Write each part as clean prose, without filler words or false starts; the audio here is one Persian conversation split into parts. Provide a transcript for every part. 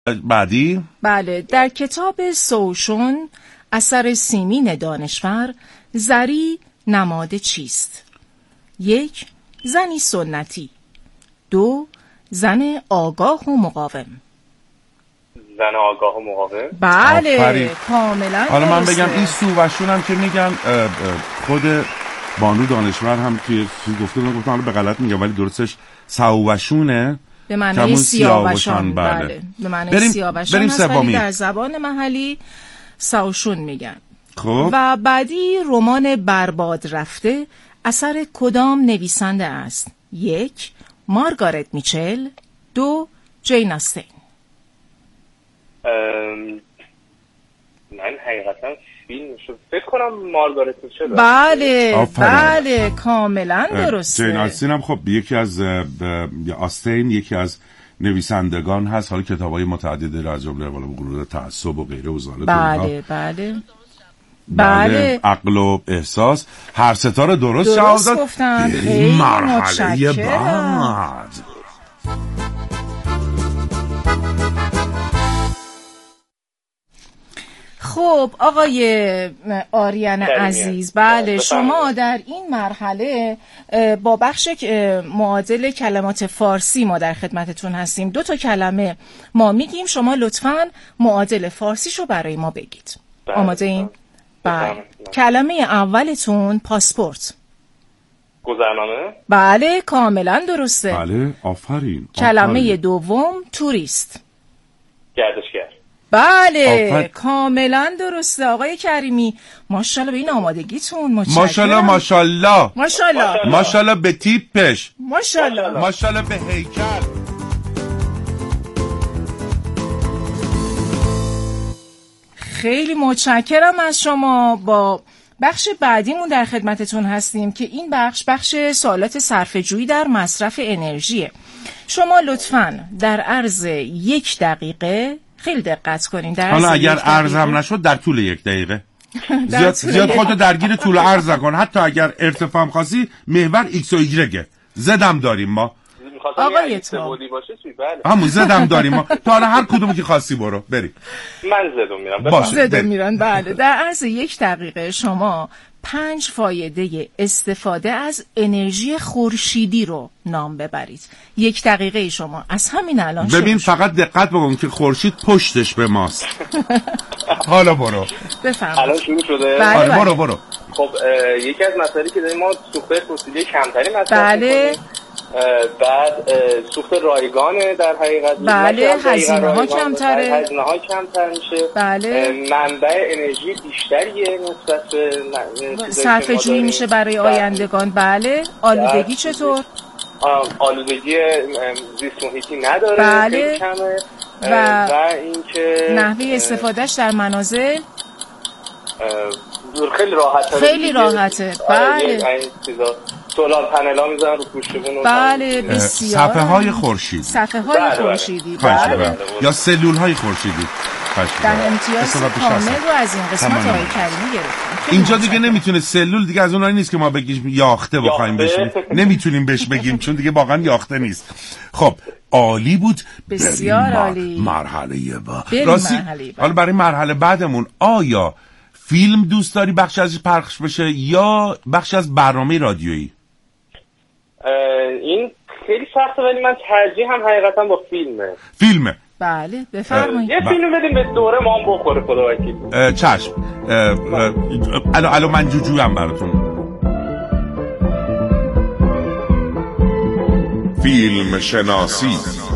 بعدی؟ بله، در کتاب سوشون اثر سیمین دانشور، زری نماد چیست؟ 1. زنی سنتی. 2. زن آگاه و مقاوم. زن آگاه و مقاوم. بله، کاملا. حالا من بگم این سووشون هم که میگن خود بانو دانشور هم توی گفتم حالا به غلط میگم ولی درستش سووشونه، به معنی سیاوشان. بله، به معنی سیاوشان هست، ولی در زبان محلی سوشون میگن. خب و بعدی رمان برباد رفته اثر کدام نویسنده است؟ 1. مارگارت میچل. 2. جین آستین. من حقیقتا فیلمشو فکر کنم مارگارت میچل. بله کاملا درسته. جین آستین هم خب یکی از آستین یکی از نویسندگان هست، حالا کتابای متعددی را از جمله غرور تعصب و غیره و زاله. بله، عقل و احساس، هر ستا رو درست جواب داد. خیلی مرحله بعد. خب آقای آریان عزیز، بله شما در این مرحله با بخش معادل کلمات فارسی ما در خدمتتون هستیم. 2 تا کلمه ما میگیم، شما لطفاً معادل فارسیشو برای ما بگید. آماده این؟ بله. کلمه اولتون پاسپورت. گذرنامه. بله کاملا درسته. بله آفرین. کلمه دوم توریست. گردشگر. بله کاملا درسته. آقای کریمی ماشاءالله به این آمادگیتون. ماشاءالله ماشاءالله به تیپش، ماشاءالله به هیکل. خیلی متشکرم از شما. با بخش بعدیمون در خدمتتون هستیم که این بخش سوالات صرفه‌جویی در مصرف انرژیه. شما لطفاً در عرض 1 دقیقه خیلی دقت کنین. حالا اگر عرض هم نشد در طول 1 دقیقه زیاد خودتو درگیر طول عرض نکن. حتی اگر ارتفاع هم خاصی محور ایکس و ایگرگه. زدم داریم ما آقای تو همون زدم داریم ما. تا حالا هر کدومی که خاصی برو بریم. من زدم میرم. بله در عرض 1 دقیقه شما 5 فایده استفاده از انرژی خورشیدی رو نام ببرید. 1 دقیقه شما از همین الان ببین فقط دقت بکن که خورشید پشتش به ماست. حالا برو بفرمایید. الان شروع شده. بله. برو. خب یکی از مسائلی که داریم ما سوخت فسیلی کمتری مصرف بله. بعد سوخت رایگانه در حقیقت. بله هزینه ها کمتره. کمتر میشه. بله. منبع انرژی بیشتریه نسبت به صرفه جویی میشه برای آیندگان. بله. آلودگی چطور؟ آلودگی زیست محیطی نداره. بله. کمه. و اینکه نحوه استفادهش در منازل خیلی راحته. بله. سولار پنلا میذارن رو پوشتمون. بله بسیار. صفحه های خورشیدی. بله. یا سلول های خورشیدی. در امتیاز کامل رو از این قسمت آقای کریمی گرفتیم. اینجا دیگه نمیتونه سلول دیگه از اونایی نیست که ما بگیم یاخته بخوایم بهش نمیتونیم بهش بگیم چون دیگه واقعا یاخته نیست. خب عالی بود. بسیار عالی. مرحله بعد. حالا برای مرحله بعدمون آیا فیلم دوست داری بخش ازش پخش بشه یا بخش از برنامه رادیویی؟ این خیلی سخته ولی من ترجیحم حقیقتا با فیلمه. بله بفرمایید. یه فیلم بدیم به دوره ما هم بخوره خدا وکیل. چشم. الو من جوجویم براتون. فیلم شناسی.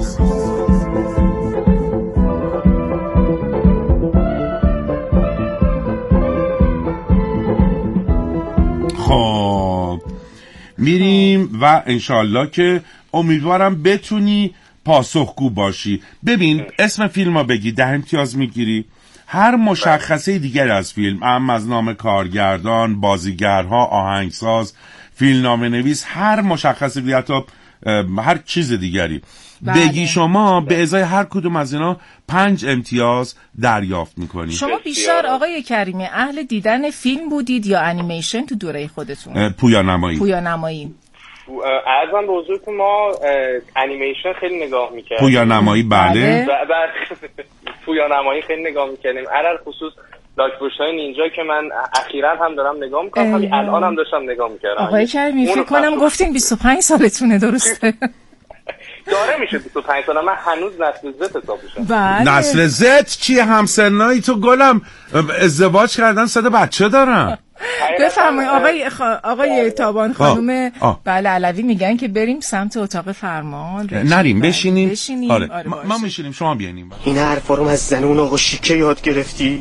خب میریم و انشالله که امیدوارم بتونی پاسخگو باشی. ببین اسم فیلم رو بگی 10 امتیاز میگیری. هر مشخصه دیگر از فیلم، اهم از نام کارگردان، بازیگرها، آهنگساز، فیلمنامه نویس، هر مشخصه دیگر تا هر چیز دیگری بگی شما به ازای هر کدوم از اینا 5 امتیاز دریافت میکنی. شما بیشتر آقای کریمی اهل دیدن فیلم بودید یا انیمیشن تو دوره خودتون؟ پویانمایی. ارزم به حضورتون ما انیمیشن خیلی نگاه میکردیم. پویانمایی بله. پویانمایی خیلی نگاه میکردیم، علل خصوص لاک‌پشت‌های نینجا که من اخیراً هم دارم نگاه میکنم، همین الان هم داشتم نگاه میکردم. آقای کریمی فکر کنم گفتین 25 سالتونه درسته؟ داره میشه 25 سال، من هنوز نسل زد حساب میشم. بله. نسل زد چیه؟ همسنایی تو گلم ازدواج کردن، 3 بچه دارن. بفرمایید آقای تابان خانم بله علوی میگن که بریم سمت اتاق فرمان. نریم بشینیم. آره ما میشینیم، شما بیاین. این حرفا رو از زنون آقا شیکه یاد گرفتی؟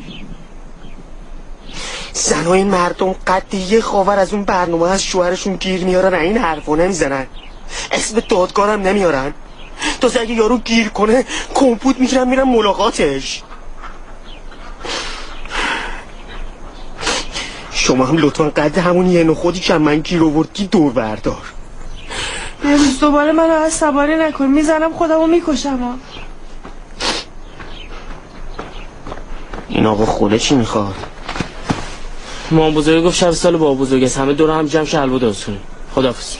زنای مردم قد یه خاور از اون برنامه از شوهرشون گیر میارن، این حرفا نمیزنن، اسم دادگارم نمیارن. تازه اگه یارو گیر کنه کمپوت میگیرن میرن ملاقاتش. شما هم لطفا قد همون یه نخودی که من گیر آوردی دور بردار. امروز دوباره منو عصبانی نکن، میزنم خودمو میکشم. این آقا خوله چی میخواد؟ مام بزرگ گفت شب سال با بزرگ است، همه دور هم جمع شه حلوا درست کنیم. خداحافظ.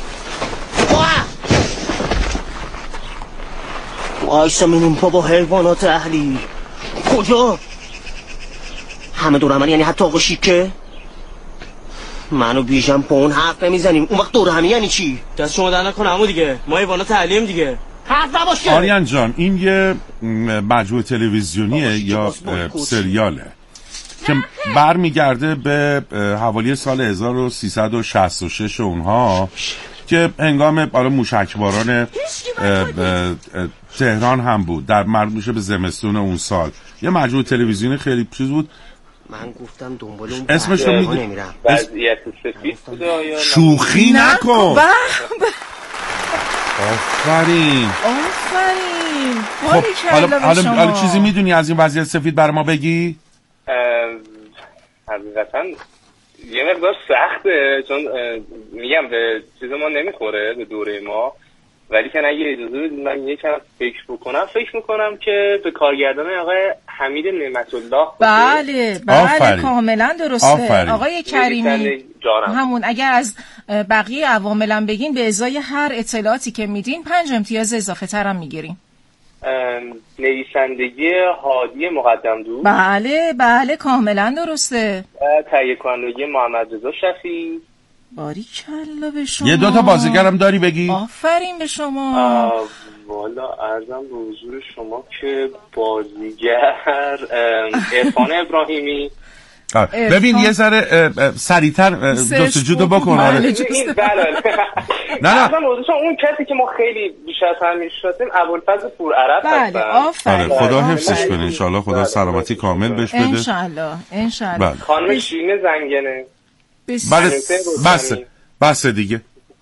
وایسا منون پا با حیوانات اهلی. کجا؟ همه دور همه، یعنی حتی آقا شیکه؟ منو بیژن با اون حرف نمیزنیم، اون وقت دور همه یعنی چی؟ دست شما در نکنه همون دیگه، ما حیوانات اهلیم دیگه. حرف نباشه. آریان جان این یه مجموعه تلویزیونیه یا سریاله که برمیگرده به حوالی سال 1366 اونها که هنگام موشکباران تهران هم بود، در مربوط میشه به زمستون اون سال. یه مجموعه تلویزیونی خیلی چیز بود. من گفتم دنبال اون اسمش رو نمیرم. وضعیت سفید بوده یا شوخی نکن. آفرین. خب حالا چیزی میدونی از این وضعیت سفید برای ما بگی؟ حقیقتا یه مقدار سخته، چون میگم به چیز ما نمیخوره، به دوره ما، ولی که اگه اجازه بدید من یکم فکر میکنم که به کارگردان آقای حمید نعمت الله. بله کاملا درسته. آقای کریمی همون اگر از بقیه عواملم بگین به ازای هر اطلاعاتی که میدین 5 امتیاز اضافه ترم میگیریم. نویسندگی هادی مقدم دوست. بله کاملا درسته. تهیه کنندگی محمد رضا شفیعی. باریکلا به شما. یه 2 بازیگرم داری بگی؟ آفرین به شما. والا عرضم به حضور شما که بازیگر عرفان ابراهیمی. ببین یه ذره سریعتر جستجو بکن. نه اون کسی که ما خیلی بیش از همین شدیم ابوالفضل پورعرب هستن. آفرین. خدا حفظش کنه ان شاء الله، خدا سلامتی کامل بهش بده ان شاء الله. خانم شیرین زنگنه. بس دیگه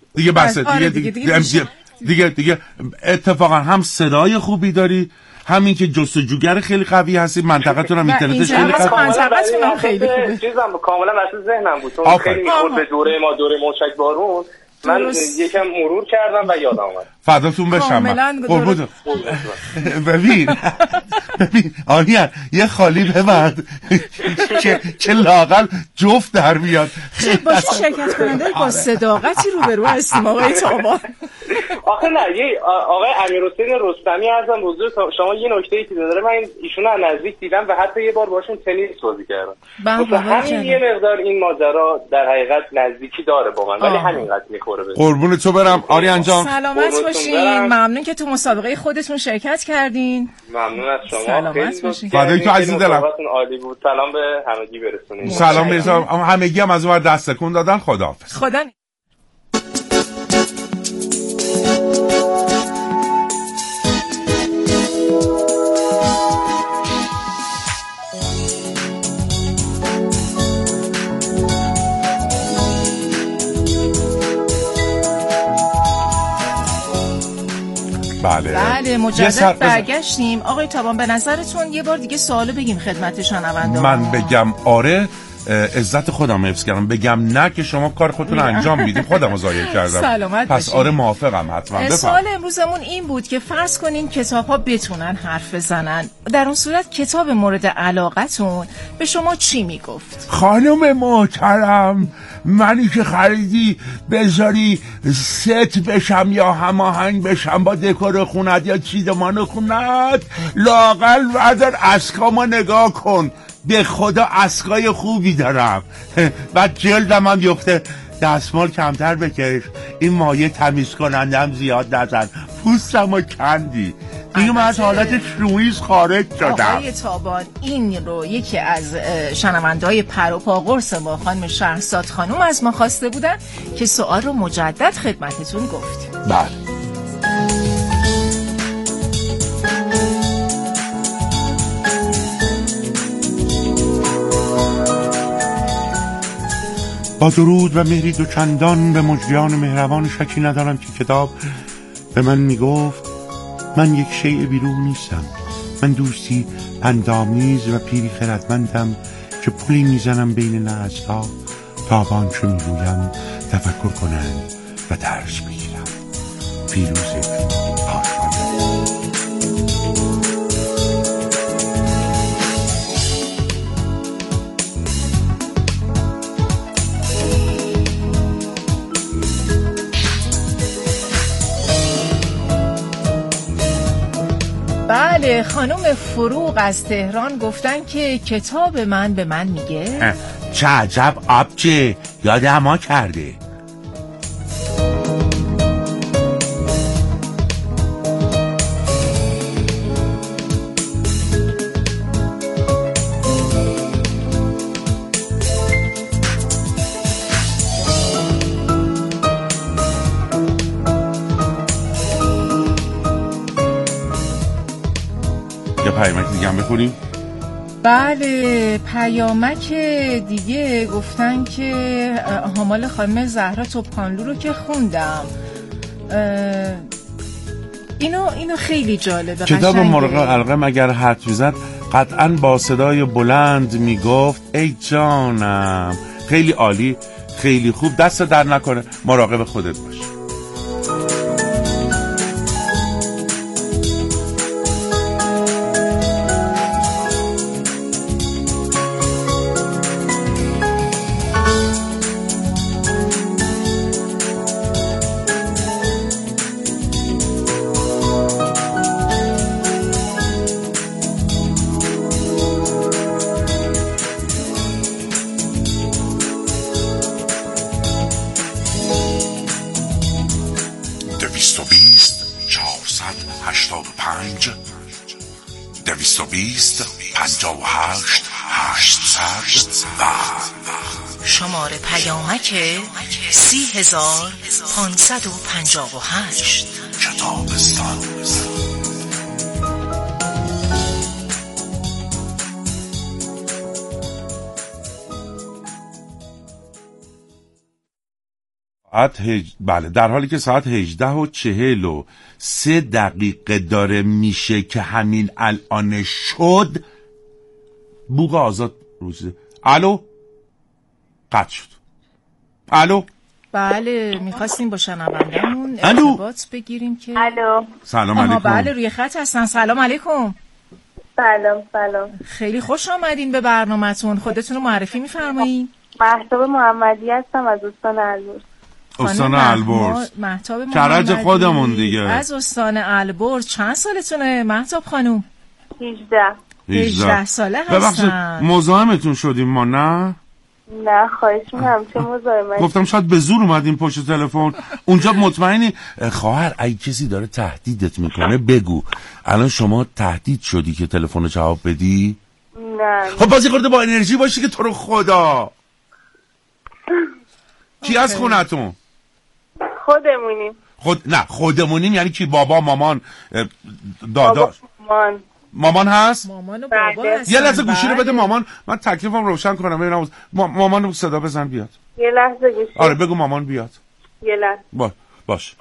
اتفاقا هم صدای خوبی داری، همین که جستجوگر خیلی قوی هستی، منطقتون هم اینترنتش خیلی قوی. منطقتون هم خیلی خوبه. چیزم کاملا واسه ذهنم بود، چون خیلی میخورد به دوره ما، دوره موشک بارون. من یکم مرور کردم و یادم اومد. فداتون بشم. ببین آریان یه خالی ببرد که لااقل جفت در بیاد. باشه شرکت کننده با صداقتی روبرو هستیم آقای تابان. آخه نه یه آقای امیرحسین رستمی ازم حضور شما یه نکته‌ای که داره، من ایشون از نزدیک دیدم و حتی یه بار باشون تنیس بازی کردم. همین یه مقدار این ماجرا در حقیقت نزدیکی داره با من، ولی همینقدر میخوره. قربون تو برم آریان جان. سلامت باشین. ممنون که تو مسابقه خودتون شرکت کردین. ممنون از شما. سلامت باشین. فدای تو عزیز دلم. عالی بود. سلام به همگی برسونید. سلام میرسونم. همگی هم از اون ور دست تکون دادن. خداحافظ. خدا بله مجدد برگشتیم. آقای تابان به نظرتون یه بار دیگه سوالو بگیم خدمت شنونده؟ من بگم آره عزت خودم حفظ کردم بگم نه که شما کار خودتون انجام میدیم خودم رو ضایع کردم. سلامت پس باشین. آره موافقم حتما. سوال امروزمون این بود که فرض کنین کتاب‌ها بتونن حرف بزنن، در اون صورت کتاب مورد علاقتون به شما چی میگفت؟ خانم محترم، منی که خریدی بذاری ست بشم یا هماهنگ بشم با دکور خونت یا چیدمان خونت، لااقل بردار اسکامو نگاه کن، به خدا اسکای خوبی دارم، بعد جلدم هم بیفته، دستمال کمتر بکش، این مایه تمیز کنندم زیاد نزن، پوستم رو کندی. اینو من از حالت شویز خارج شدم. آقای تابان این رو یکی از شنونده‌های پر و پا قرص با خانم شهرزاد خانم از ما خواسته بودن که سوال رو مجدد خدمتتون گفتیم. بله. با درود و مهری دو چندان به مجریان مهربان، شکی ندارم که کتاب به من میگفت من یک شیء بیرون نیستم، من دوستی پندآمیز و پیری خردمندم که پلی میزنم بین نسل‌ها تا به آنچه میگویم تفکر کنند و درس بگیرم. فیروز آشوازی. بله، خانم فروغ از تهران گفتن که کتاب من به من میگه چه عجب آبچه یاد اما کرده. پیامک دیگه هم بخونیم؟ بله، پیامک دیگه گفتن که حامال خانم زهرا توپخانلو رو که خوندم، اینو خیلی جالبه. کتاب مرغ علقم اگر حرف میزد قطعا با صدای بلند میگفت ای جانم. خیلی عالی، خیلی خوب، دست در نکنه، مراقب خودت باش. شماره پیامک 30558 کتابستان. بله، در حالی که ساعت 18:43 داره میشه که همین الان شد. بوق آزاد روزه. الو، قطع شد. الو. بله، میخواستیم با شنوندمون ارتباط بگیریم که الو. سلام علیکم. بله، روی خط هستن. سلام علیکم. سلام. خیلی خوش آمدین به برنامه‌تون. خودتون رو معرفی می‌فرمایید؟ مهتاب محمدی هستم از استان البرز. استان البرز. مهتاب محمدی کرج خودمون دیگه. از استان البرز. چند سالتونه مهتاب خانم؟ 18 ساله هستن. مزاحمتون شدیم ما؟ نه خواهش می‌کنم، چه مزاحمتی. گفتم شاید به زور اومدین پشت تلفن. اونجا مطمئنی؟ خواهر اگه کسی داره تهدیدت میکنه بگو. الان شما تهدید شدی که تلفن رو جواب بدی؟ نه. خب بازی خورده با انرژی باشی که تو رو خدا. کی از خونتون؟ خودمونیم. خودمونیم یعنی کی؟ بابا، مامان، داداش؟ مامان هست؟ مامان و بابا هستن. یه لحظه گوشی رو بده مامان، من تکلیفم روشن کنم ببینم. مامان رو صدا بزن بیاد. یه لحظه گوشی. آره بگو مامان بیاد. یه لحظه. باش.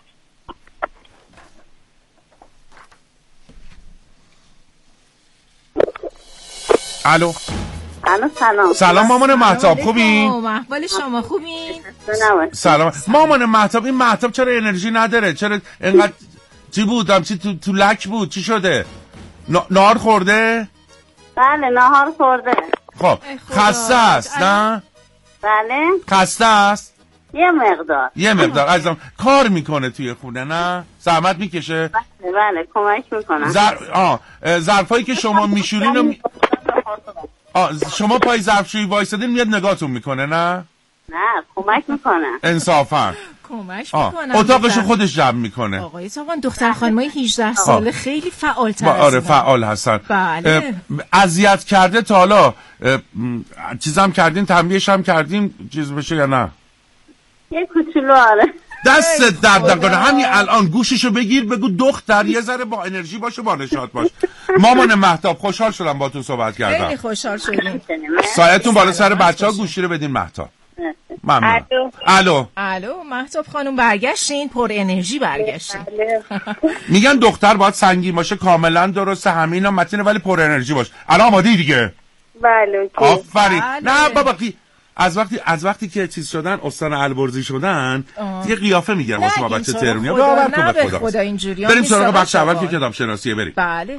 الو. سلام. سلام مامان مهتاب، خوبین؟ احوال شما خوبین؟ سلام مامان مهتاب. این مهتاب چرا انرژی نداره؟ چرا اینقدر چی بود؟ چی تو لک بود؟ چی شده؟ نهار خورده؟ بله نهار خورده. خب خسته است نه؟ بله خسته است؟ یه مقدار عزیزم. کار میکنه توی خونه نه؟ زحمت میکشه؟ بله کمک میکنم. ظرفایی که شما میشورین شما پای ظرفشویی وایسادین میاد نگاهتون میکنه نه؟ نه کمک میکنه. انصافا کمک میکنه. اتاقشو خودش جمع میکنه. آقای تاوان دختر خانمای 18 ساله خیلی فعال‌تر آره فعال هستن. بله. اذیت کرده تا حالا چیزام کردین، تنبیهش هم کردین چیز بشه یا نه؟ یه کوچولو آره. دست درد نکنه. همین الان گوششو بگیر بگو دختر یه ذره با انرژی باشه، با نشاط باش. مامان مهتاب خوشحال شدم با تو صحبت کردم. خیلی خوشحال شدیم. سایتون بالا سر بچه‌ها، گوشی رو بدین مهتاب. ممنون. الو مهتاب خانم برگشتین، پر انرژی برگشتین. میگن دختر باید سنگین باشه، کاملا درسته، همینا متینه، ولی پر انرژی باش. الان آماده‌ای دیگه؟ بله. آفرین. نه بابا از وقتی که چیز شدن، استان البرزی شدن، دیگه قیافه میگن واسه ما بچه تهرونیا. نه به خدا اینجوریه. بریم سراغ بخش اول که کتاب شناسیه. بریم. بله.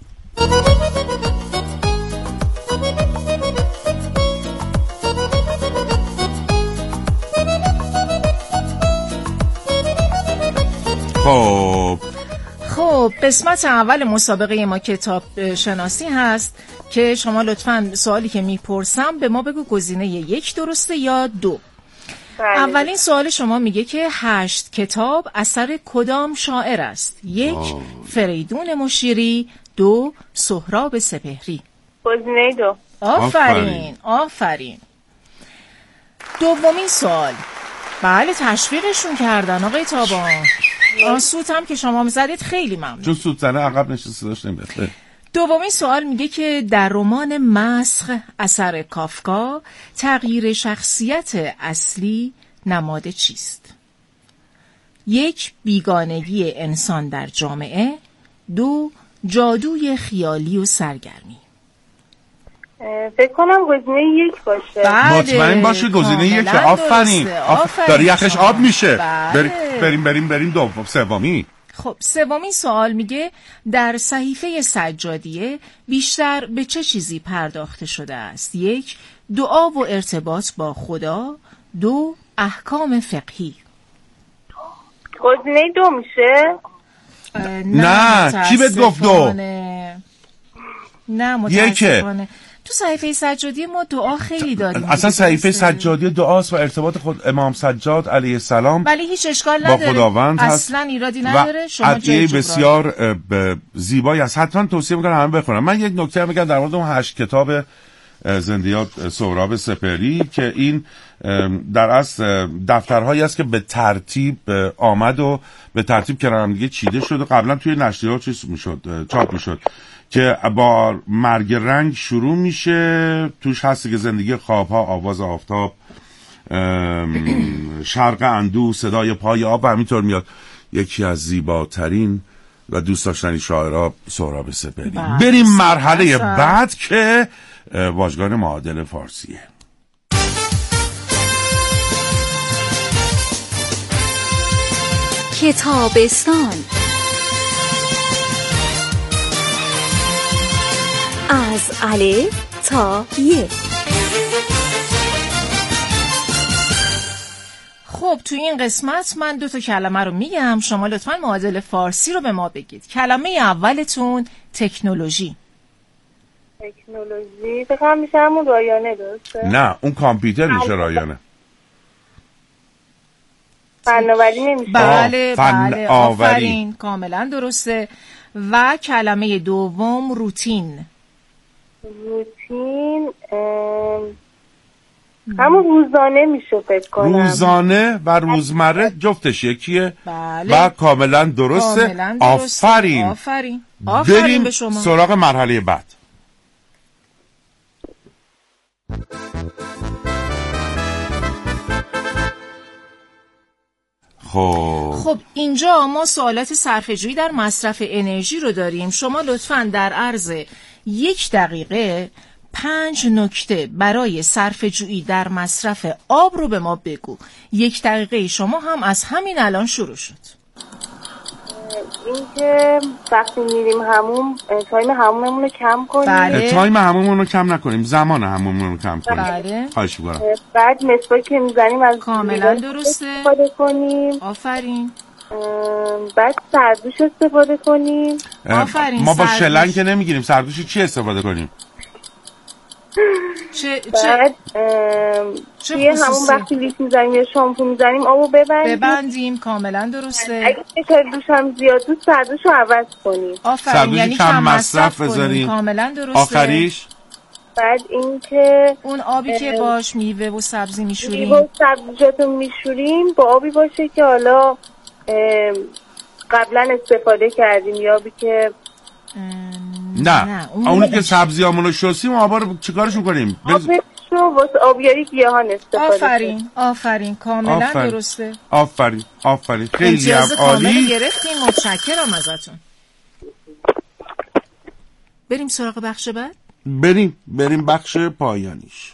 خب قسمت اول مسابقه ما کتاب شناسی هست که شما لطفاً سوالی که میپرسم به ما بگو گزینه 1 درسته یا 2. اولین سوال شما میگه که 8 کتاب اثر کدام شاعر است؟ 1 فریدون مشیری، 2 سهراب سپهری. گزینه 2. آفرین. دومین سوال. بله تشویقشون کردن آقای تابان. سوت هم که شما میزدید خیلی ممنون. چون سوت زنه عقب نشسته داشت نمیاد. دومین سوال میگه که در رمان مسخ اثر کافکا تغییر شخصیت اصلی نماد چیست؟ 1 بیگانگی انسان در جامعه، 2 جادوی خیالی و سرگرمی. فکر کنم گزینه 1 باشه. مطمئن باشی گزینه 1. آفرین. داره یخش آب میشه. بریم دوم سومی. خب سومین سوال میگه در صحیفه سجادیه بیشتر به چه چیزی پرداخته شده است؟ 1 دعا و ارتباط با خدا، 2 احکام فقهی. گزینه 2 میشه؟ نه کی بهت گفت 2؟ نه متاسفانه. تو صحیفه سجادی ما دعا خیلی داریم. اصلا صحیفه سجادی دعاست و ارتباط خود امام سجاد علیه السلام ولی هیچ اشکال نداره، خداوند اصلا ایرادی نداره. شما ادعیه بسیار زیبایی است، حتما توصیه میکنم همه بخونم. من یک نکته میگم در مورد اون 8 کتاب زندیات سهراب سپهری که این در اصل دفترهایی است که به ترتیب آمد و به ترتیب کنار دیگه چیده شد و قبلا توی نشریات چاپ میشد که با مرگ رنگ شروع میشه. توش هستی که زندگی خوابها، آواز آفتاب، شرق اندوه، صدای پای آب و همینطور میاد. یکی از زیباترین و دوست داشتنی شاعرها سهراب سپهری. بریم مرحله بعد که واژگان معادل فارسیه. کتابستان از الف تا ی. خب تو این قسمت من 2 کلمه رو میگم، شما لطفاً معادل فارسی رو به ما بگید. کلمه اولتون تکنولوژی. تکنولوژی فکر میشه همون رایانه درسته؟ نه اون کامپیوتر میشه رایانه. فناوری نمیشه؟ بله آفرین کاملا درسته. و کلمه دوم روتین. همون روزانه میشه فکر کنم. روزانه و روزمره جفتش یکیه. و کاملا درسته. آفرین بریم به شما. سراغ مرحله بعد. خب اینجا ما سوالات صرفه‌جویی در مصرف انرژی رو داریم. شما لطفاً در عرض 1 دقیقه 5 نکته برای صرفه‌جویی در مصرف آب رو به ما بگو. 1 دقیقه شما هم از همین الان شروع شد. این که وقتی میریم هموم تایم هموممون رو کم کنیم. بله. تایم هموممون رو کم نکنیم، زمان هموممون رو کم کنیم. بله. خواهش می‌کنم. بعد مسواک که میزنیم از کاملا درسته. استفاده کنیم. آفرین. بعد سردوش استفاده کنیم. آفرین. ما با شلنگ که نمیگیریم، سردوش چی استفاده کنیم؟ بعد توی همون وقتی لیش میزنیم یا شامپو میزنیم آبو ببندیم. کاملا درسته. اگه دوش هم زیاد بود سردوش رو عوض کنیم. آفرین، یعنی کم مصرف بذاریم. کاملا درسته. آخریش بعد این که اون آبی که باش میوه و سبزی میشوریم، میوه و سبزیجاتو میشوریم با آبی باشه که حالا قبلا استفاده کردیم یا آبی که نه اونی که سبزیامونو شستیم آبا رو چیکارش می‌کنیم؟ آبش رو واسه آبیاری گیاهان استفاده. آفرین کاملا درسته. آفرین خیلی هم عالی. گرفتیم. متشکرم ازتون. بریم سراغ بخش بعد. بریم بخش پایانیش.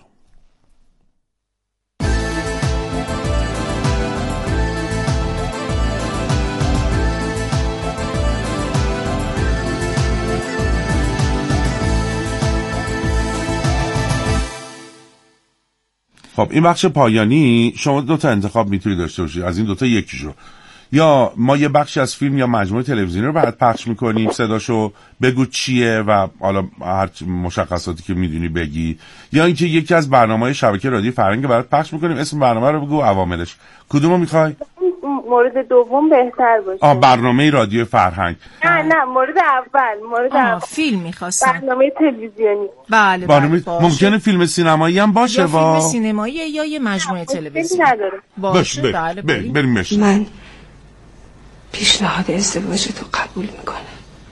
خب این بخش پایانی شما 2 تا انتخاب میتونید داشته باشید، از این 2 تا یکیشو. یا ما یه بخشی از فیلم یا مجموعه تلویزیونی رو بعد پخش میکنیم، صداشو بگو چیه و حالا هر مشخصاتی که میدونی بگی، یا اینکه یکی از برنامه‌های شبکه رادیو فرهنگ برات پخش میکنیم، اسم برنامه رو بگو، عواملش. کدومو میخوای؟ مورد دوم بهتر باشه. برنامه رادیو فرهنگ. نه مورد اول. فیلم می‌خواستم. برنامه تلویزیونی. بله. ممکنه فیلم سینمایی هم باشه. یا فیلم سینمایی یا یه مجموعه تلویزیونی. باشه. بله. بریم. من پیشنهاد ازدواج تو قبول میکنم.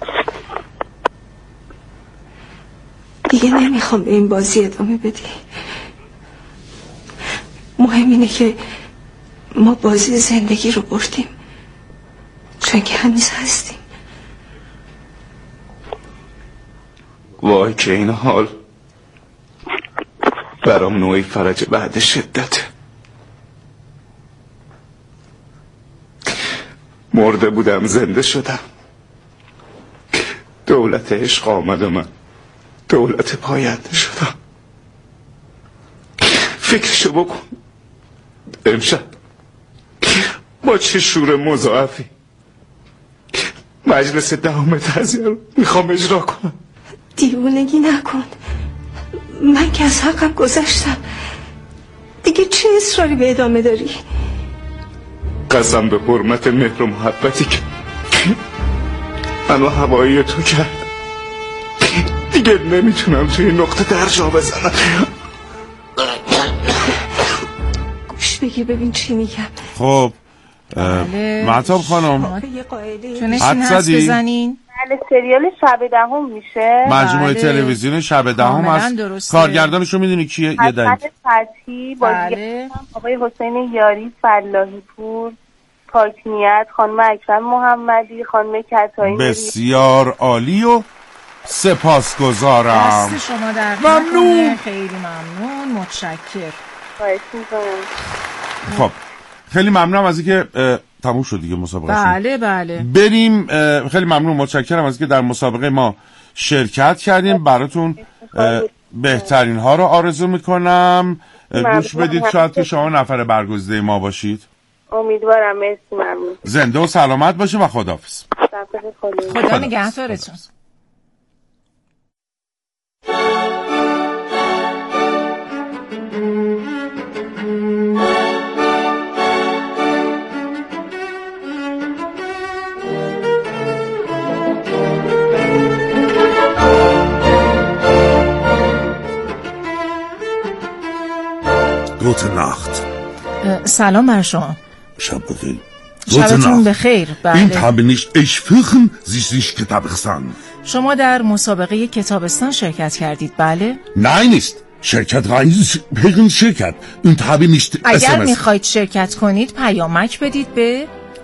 دیگه نمیخوام به این بازی ادامه بدی. مهم اینه که ما بازی زندگی رو بردیم، چون که هنوز هستیم. وای که این حال برام نوعی فرج بعد شدت. مرده بودم زنده شدم. دولت عشق آمد و من دولت پاینده شدم. فکرشو بکن، امشب با چه شور مضاعفی مجلس 10 تعزیه رو میخوام اجرا کنم. دیوونگی نکن، من که از حقم گذشتم. دیگه چه اصراری به ادامه داری؟ قسم به حرمت مهر و محبتی که منو هوایی تو کرد، دیگه نمیتونم توی این نقطه درجا بزنم. گوش بگیر ببین چی میگم. خب مهتاب خانم تونستین حدس بزنین؟ بله، سریال شب 10 میشه. مجموعه تلویزیون شب 10 هست. کارگردانشو میدونی کیه؟ یه دقیقه. فتحی، بازیگر آقای حسین یاری، فلاحی پور، پاکنیت، خانم اکرم محمدی، خانم کتایی. بسیار عالی و سپاسگزارم. دست شما در ممنون. خیلی ممنون، متشکر. خواهش می‌کنم. خب خیلی ممنونم از اینکه تموم شد دیگه مسابقه. بله. بریم. خیلی ممنون، متشکرم از اینکه در مسابقه ما شرکت کردیم. براتون بهترین ها رو آرزو میکنم. گوش بدید شاید که شما نفر برگزیده ما باشید. امیدوارم. مرسی، ممنون. زنده و سلامت باشه و خداحافظ. خدا نگهدارتون. Gute Nacht. سلام بر شما. شب بخیر. شبتون بخیر. این habe nicht ich fürchen Sie sich Kitabistan. شما در مسابقه کتابستان شرکت کردید، بله؟ Nein ist. شرکت wegen شرکت. Und habe nicht اگر میخواید شرکت کنید پیامک بدید به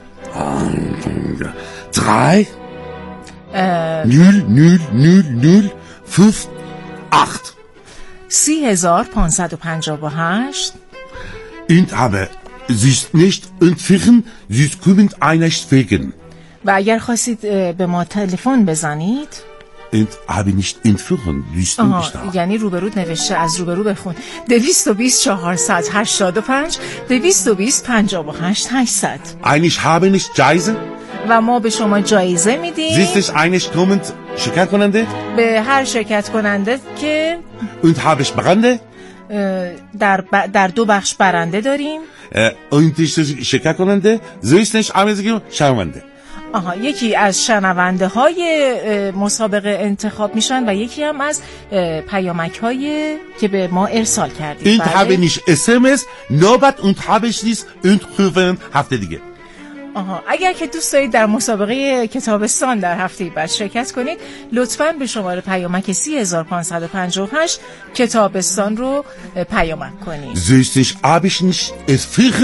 3 0 0 0 5 8. 30,558. Und aber sie ist nicht entfernen, sie kommen nicht wegen. و اگر خواستید به ما تلفن بزنید انت habe nicht entfernen, sie ist nicht da. یعنی روبرود نوشته، از روبرو بخون. 220 485 220 58 800. Eigentlich habe nicht Jaize. و ما به شما جایزه میدیم. زیستش eigentlich kommend شرکت کننده؟ به هر شرکت کننده که und habe ich برنده؟ در 2 بخش برنده داریم. und شرکت کننده زیستش آمیزگی شنونده. یکی از شنونده های مسابقه انتخاب میشن و یکی هم از پیامک های که به ما ارسال کردید. und habe nicht SMS نوبت und habe ich nicht und هفته دیگه. اگر که دوست دارید در مسابقه کتابستان در هفته بعد شرکت کنید، لطفاً به شماره پیامک 30558 کتابستان رو پیامک کنید. زیستش habe ich nicht es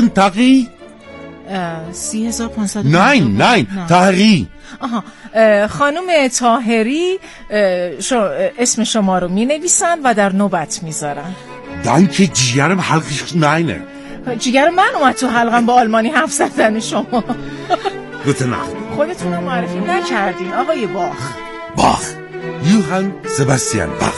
30500. nein طاهری. خانم طاهری اسم شما رو می نویسن و در نوبت میذارن. danke جیگرم حلقش ناینه. جیگر من اومد تو حلقم با آلمانی حرف زدن شما. گوته نخت. خودتون رو معرفی نکردین آقای باخ. یوهان سباستیان باخ.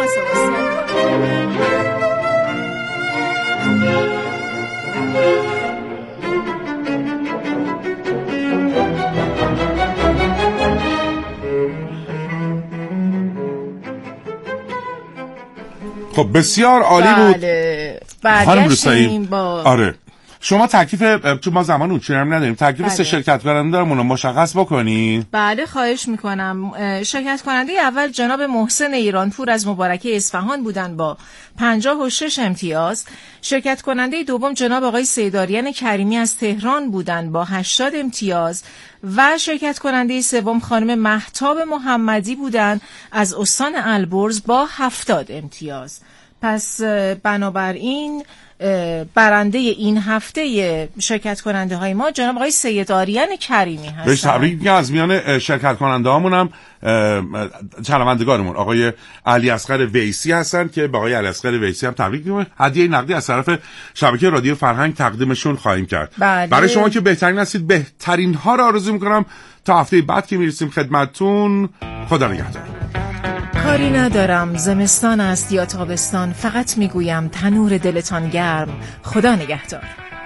خب بسیار عالی بود. برگشتیم با آره شما تکلیف تو ما زمان اون چنم نداریم، تکلیف 3 شرکت کننده‌مون رو مشخص بکنی؟ بله خواهش میکنم. شرکت کننده اول جناب محسن ایرانپور از مبارکه اصفهان بودن با 56 امتیاز. شرکت کننده دوم جناب آقای سیداریان کریمی از تهران بودن با 80 امتیاز و شرکت کننده سوم خانم مهتاب محمدی بودن از استان البرز با 70 امتیاز. پس بنابراین برنده این هفته شرکت کننده های ما جناب آقای سیداریان کریمی هستن. بهش تبریک میگم. از میان شرکت کننده هامون هم شنوندگانمون آقای علی اصغر ویسی هستن که با آقای علی اصغر ویسی هم تبریک میگم. هدیه نقدی از طرف شبکه رادیو فرهنگ تقدیمشون خواهیم کرد. بله. برای شما که بهترین هستید بهترین ها رو آرزو میکنم. تا هفته بعد که میرسیم خدمتتون، خدا نگهدار. کاری ندارم زمستان است یا تابستان، فقط میگویم تنور دلتان گرم. خدا نگهدار.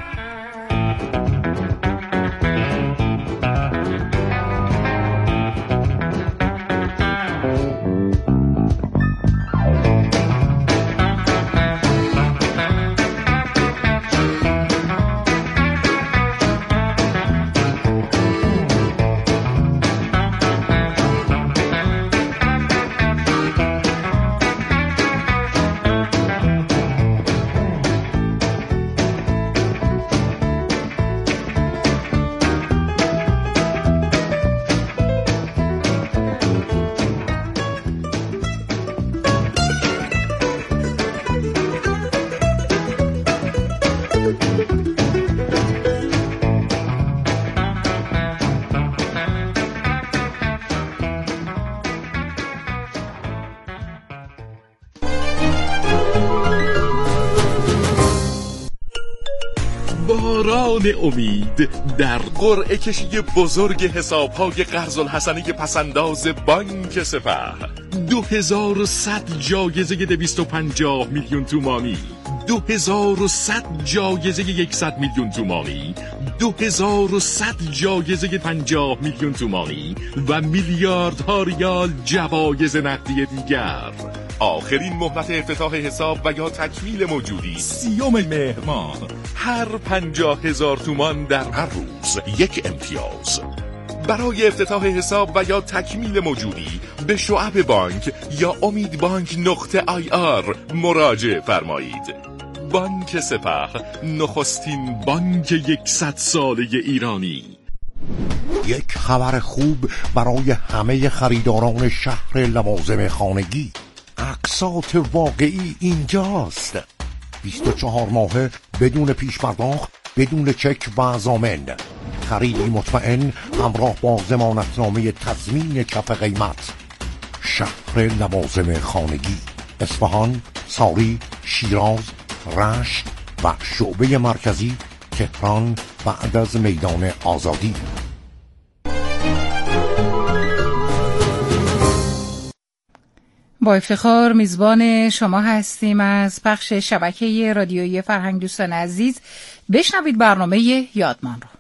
باران امید در قرعه کشی بزرگ حساب‌های قرض الحسنه پسنداز بانک سپه. 2100 جایزه 250 میلیون تومانی، 2100 جایزه 100 میلیون تومانی، 2100 جایزه 50 میلیون تومانی و میلیاردها ریال جوایز نقدی دیگر. آخرین مهلت افتتاح حساب و یا تکمیل موجودی 30 مهر ماه. هر 50,000 تومان در هر روز 1 امتیاز. برای افتتاح حساب و یا تکمیل موجودی به شعب بانک یا امیدبانک.ir مراجعه فرمایید. بانک سپه، نخستین بانک 100 ساله ایرانی. یک خبر خوب برای همه خریداران شهر لوازم خانگی. اقساط واقعی اینجاست. 24 ماهه بدون پیش پرداخت، بدون چک و ضامن. خریدی مطمئن همراه با ضمانتنامه تضمین کف قیمت. شهر لوازم خانگی، اصفهان، ساری، شیراز، رشت و شعبه مرکزی تهران بعد از میدان آزادی. با افتخار میزبان شما هستیم از پخش شبکه رادیویی فرهنگ. دوستان عزیز، بشنوید برنامه یادمان رو.